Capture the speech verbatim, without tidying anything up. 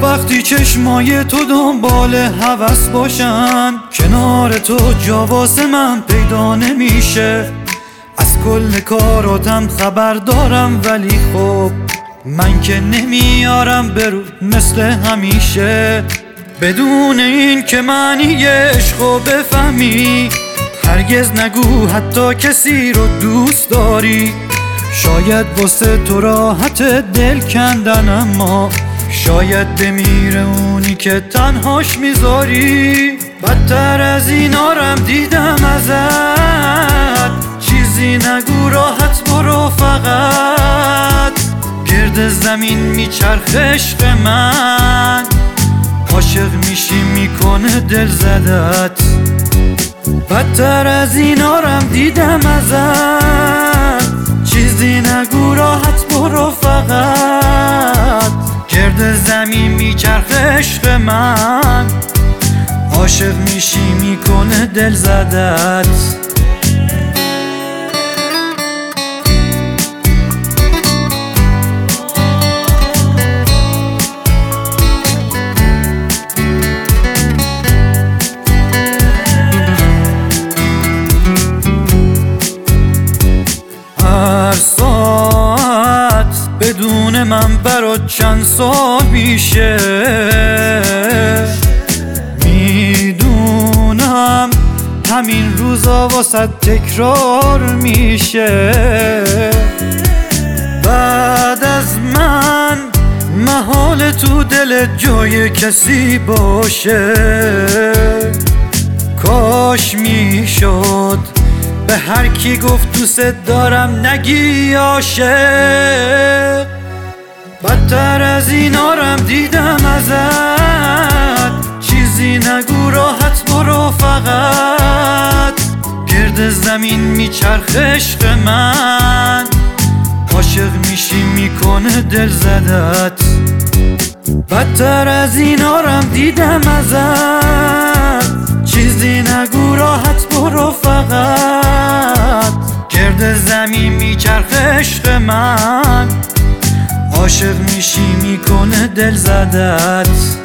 وقتی چشمای تو دنبال هوس باشن، کنار تو جا واسه من پیدا نمیشه. از کل کاراتم خبر دارم ولی خب من که نمیارم برو مثل همیشه. بدون این که معنی عشقو بفهمی، هرگز نگو حتی کسی رو دوست داری. شاید واسه تو راحت دل کندن، اما شاید بمیره اونی که تنهاش میذاری. بدتر از اینارم دیدم ازت، چیزی نگو راحت برو فقط. گرد زمین میچرخ عشق من، عاشق میشی میکنه دل زدت. بدتر از اینارم دیدم ازت، چیزی نگو راحت برو فقط. گرد زمین میچرخ عشق من، عاشق میشی میکنه دل زدت. هر ساعت بدون من برات چند سال میشه. میدونم همین روزا واسه تکرار میشه. بعد از من محال تو دل جای کسی باشه. کاش میشد به هر کی گفت دوست دارم نگی عاشق. بدتر از اینارم دیدم ازت، چیزی نگو راحت برو فقط. گرد زمین میچرخ عشق من، عاشق میشی میکنه دل زدت. بدتر از اینارم دیدم ازت، چیزی نگو راحت برو فقط. گرد زمین میچرخ عشق من، عاشق میشی میکنه دل زدت.